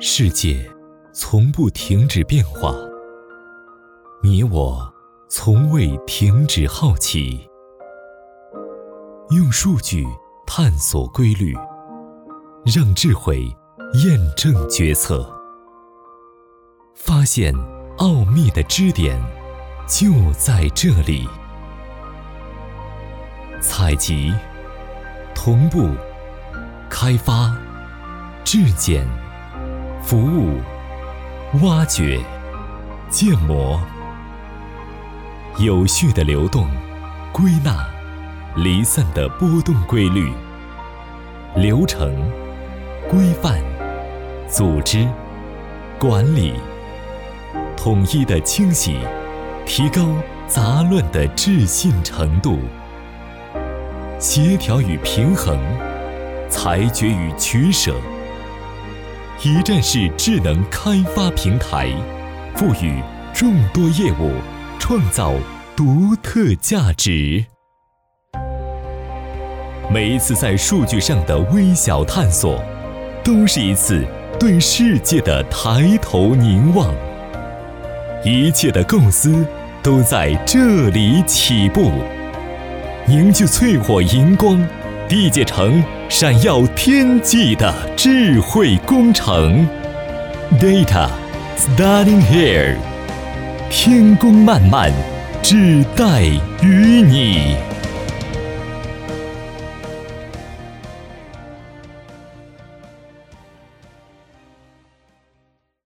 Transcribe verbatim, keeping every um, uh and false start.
世界从不停止变化，你我从未停止好奇。用数据探索规律，让智慧验证决策，发现奥秘的支点就在这里。采集、同步、开发、质检、服务、挖掘、建模，有序的流动，归纳离散的波动规律，流程、规范、组织、管理，统一的清晰，提高杂乱的置信程度，协调与平衡，裁决与取舍。一站式智能开发平台，赋予众多业务创造独特价值。每一次在数据上的微小探索，都是一次对世界的抬头凝望。一切的构思都在这里起步，凝聚淬火荧光，缔结成闪耀天际的智慧工程。 Data starting here， 天工漫漫，只待于你。